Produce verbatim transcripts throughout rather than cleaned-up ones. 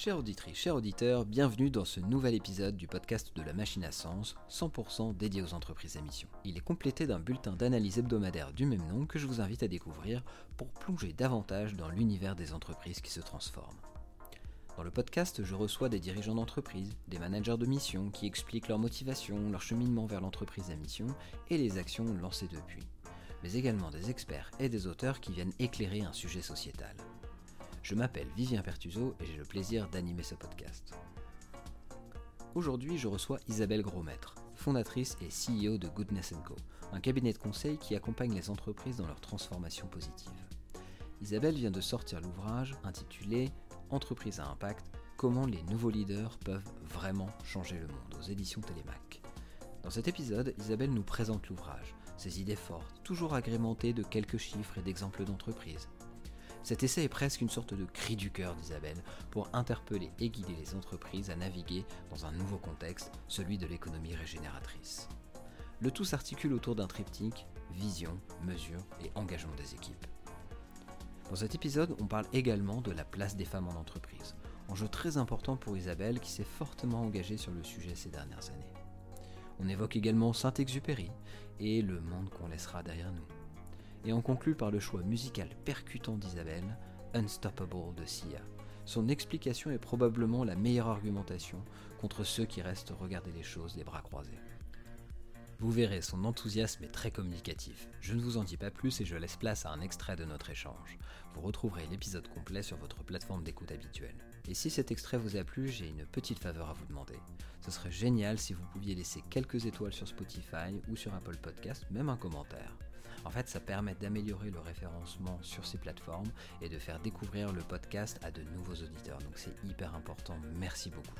Chère auditrice, chers auditeurs, bienvenue dans ce nouvel épisode du podcast de la Machine à Sens, cent pour cent dédié aux entreprises à mission. Il est complété d'un bulletin d'analyse hebdomadaire du même nom que je vous invite à découvrir pour plonger davantage dans l'univers des entreprises qui se transforment. Dans le podcast, je reçois des dirigeants d'entreprise, des managers de mission qui expliquent leur motivation, leur cheminement vers l'entreprise à mission et les actions lancées depuis, mais également des experts et des auteurs qui viennent éclairer un sujet sociétal. Je m'appelle Vivien Pertuso et j'ai le plaisir d'animer ce podcast. Aujourd'hui, je reçois Isabelle Grosmaître, fondatrice et C E O de Goodness and Co, un cabinet de conseil qui accompagne les entreprises dans leur transformation positive. Isabelle vient de sortir l'ouvrage intitulé « Entreprise à impact, comment les nouveaux leaders peuvent vraiment changer le monde » aux éditions Télémac. Dans cet épisode, Isabelle nous présente l'ouvrage, ses idées fortes, toujours agrémentées de quelques chiffres et d'exemples d'entreprises. Cet essai est presque une sorte de cri du cœur d'Isabelle pour interpeller et guider les entreprises à naviguer dans un nouveau contexte, celui de l'économie régénératrice. Le tout s'articule autour d'un triptyque, vision, mesure et engagement des équipes. Dans cet épisode, on parle également de la place des femmes en entreprise, enjeu très important pour Isabelle qui s'est fortement engagée sur le sujet ces dernières années. On évoque également Saint-Exupéry et le monde qu'on laissera derrière nous. Et on conclut par le choix musical percutant d'Isabelle, Unstoppable de Sia. Son explication est probablement la meilleure argumentation contre ceux qui restent regarder les choses les bras croisés. Vous verrez, son enthousiasme est très communicatif. Je ne vous en dis pas plus et je laisse place à un extrait de notre échange. Vous retrouverez l'épisode complet sur votre plateforme d'écoute habituelle. Et si cet extrait vous a plu, j'ai une petite faveur à vous demander. Ce serait génial si vous pouviez laisser quelques étoiles sur Spotify ou sur Apple Podcast, même un commentaire. En fait, ça permet d'améliorer le référencement sur ces plateformes et de faire découvrir le podcast à de nouveaux auditeurs. Donc c'est hyper important. Merci beaucoup.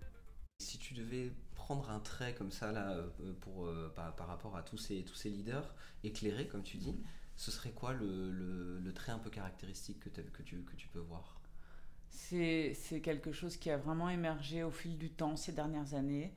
Si tu devais prendre un trait comme ça là, pour, euh, par, par rapport à tous ces, tous ces leaders éclairés, comme tu dis, ce serait quoi le, le, le trait un peu caractéristique que, que, tu, que tu peux voir ? C'est, c'est quelque chose qui a vraiment émergé au fil du temps ces dernières années.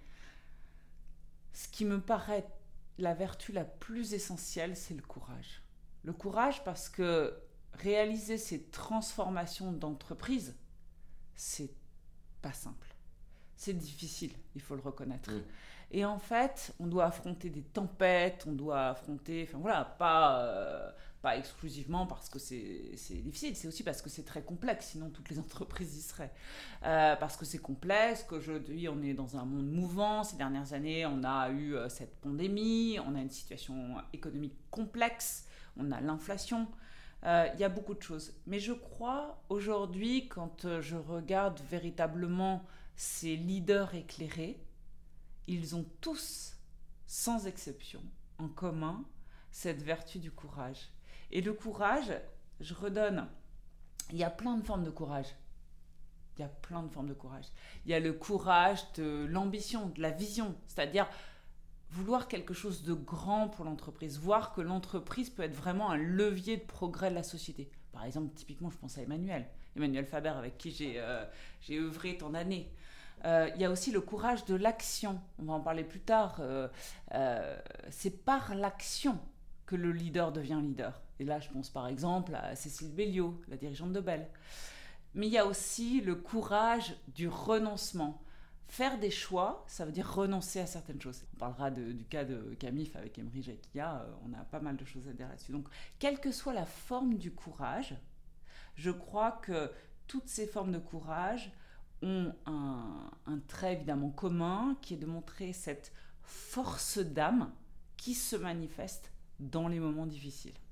Ce qui me paraît la vertu la plus essentielle, c'est le courage. Le courage parce que réaliser ces transformations d'entreprise, c'est pas simple. C'est difficile, il faut le reconnaître. Mmh. Et en fait, on doit affronter des tempêtes, on doit affronter, enfin voilà, pas, euh, pas exclusivement parce que c'est, c'est difficile, c'est aussi parce que c'est très complexe, sinon toutes les entreprises y seraient. Euh, parce que c'est complexe, qu'aujourd'hui on est dans un monde mouvant, ces dernières années on a eu euh, cette pandémie, on a une situation économique complexe, on a l'inflation, il euh, y a beaucoup de choses. Mais je crois aujourd'hui, quand euh, je regarde véritablement ces leaders éclairés, ils ont tous, sans exception, en commun cette vertu du courage. Et le courage, je redonne, il y a plein de formes de courage. Il y a plein de formes de courage. Il y a le courage de l'ambition, de la vision, c'est-à-dire vouloir quelque chose de grand pour l'entreprise, voir que l'entreprise peut être vraiment un levier de progrès de la société. Par exemple, typiquement, je pense à Emmanuel, Emmanuel Faber, avec qui j'ai, euh, j'ai œuvré tant d'années. Euh, il y a aussi le courage de l'action, on va en parler plus tard. Euh, euh, c'est par l'action que le leader devient leader. Et là, je pense par exemple à Cécile Belliot, la dirigeante de Bell. Mais il y a aussi le courage du renoncement. Faire des choix, ça veut dire renoncer à certaines choses. On parlera de, du cas de Camif avec Emery Jacquia, euh, on a pas mal de choses à dire là-dessus. Donc, quelle que soit la forme du courage, je crois que toutes ces formes de courage ont un, un trait évidemment commun qui est de montrer cette force d'âme qui se manifeste dans les moments difficiles.